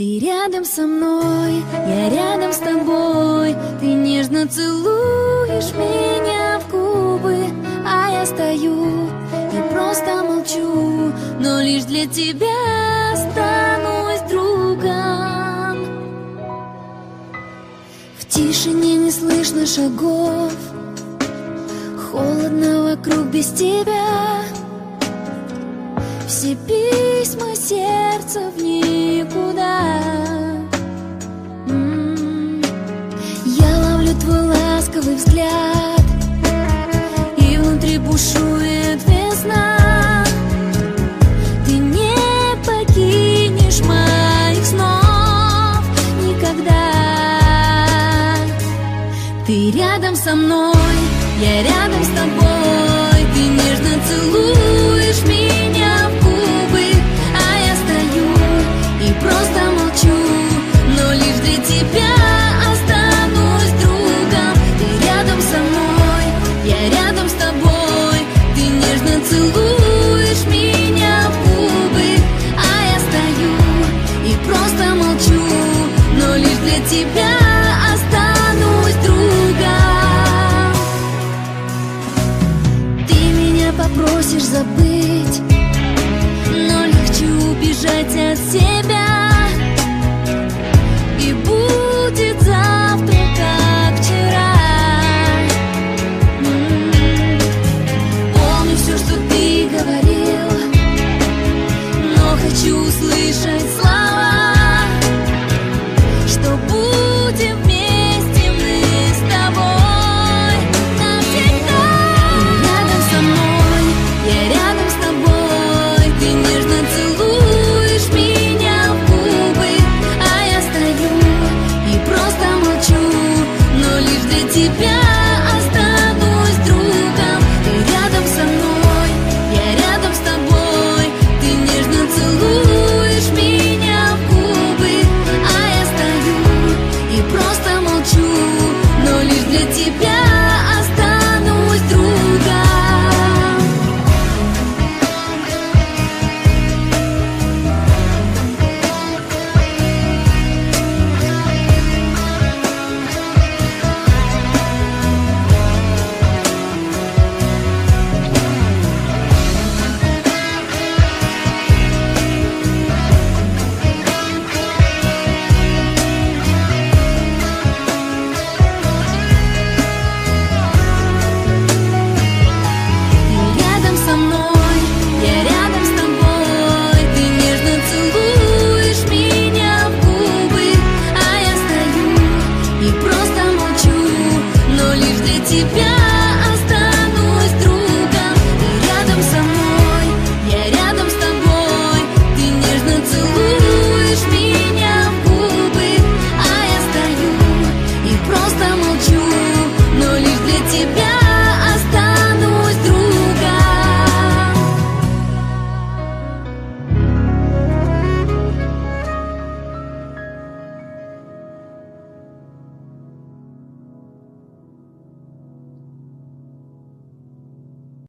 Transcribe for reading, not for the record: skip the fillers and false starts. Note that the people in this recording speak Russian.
Ты рядом со мной, я рядом с тобой. Ты нежно целуешь меня в губы, а я стою и просто молчу, но лишь для тебя останусь другом. В тишине не слышно шагов, холодно вокруг без тебя. Все письма сердца в никуда. Я ловлю твой ласковый взгляд, и внутри бушует весна. Ты не покинешь моих снов никогда. Ты рядом со мной, я рядом с тобой. Ты нежно целуешь меня в губы, а я стою и просто молчу, но лишь для тебя останусь другом. Ты рядом со мной, я рядом с тобой. Ты нежно целуешь меня в губы, а я стою и просто молчу, но лишь для тебя останусь другом. Ты меня попросишь забыть, но легче убежать от всех.